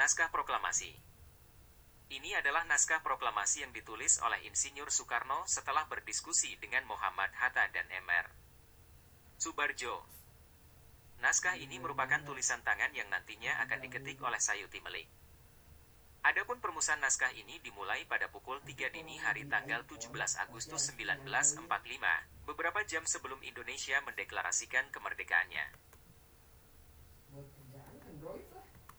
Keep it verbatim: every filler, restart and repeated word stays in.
Naskah Proklamasi. Ini adalah naskah proklamasi yang ditulis oleh Insinyur Soekarno setelah berdiskusi dengan Muhammad Hatta dan M R Soebardjo. Naskah ini merupakan tulisan tangan yang nantinya akan diketik oleh Sayuti Melik. Adapun permulaan naskah ini dimulai pada pukul tiga dini hari tanggal tujuh belas Agustus seribu sembilan ratus empat puluh lima, beberapa jam sebelum Indonesia mendeklarasikan kemerdekaannya.